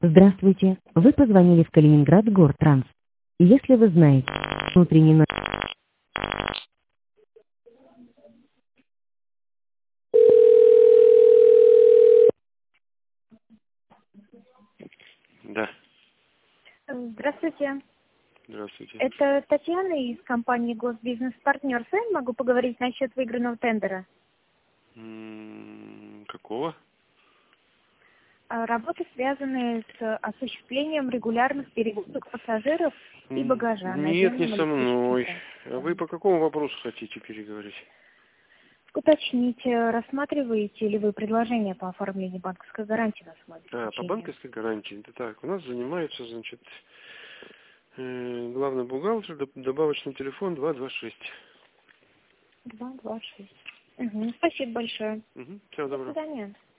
Здравствуйте, вы позвонили в Калининград Гортранс. Если вы знаете внутренний номер... Да, Здравствуйте. здравствуйте. Это Татьяна из компании Госбизнес Партнер. С вами могу поговорить насчет выигранного тендера. Какого? Работы, связанные с осуществлением регулярных перевозок пассажиров и багажа Нет, не наземным со электрическим мной. А вы транспортом. по какому вопросу хотите переговорить? Уточните, рассматриваете ли вы предложение по оформлению банковской гарантии на свое По обеспечение? банковской гарантии. Это так, у нас занимается, значит, главный бухгалтер, добавочный телефон 226. 226. Спасибо большое. Всего До доброго. свидания.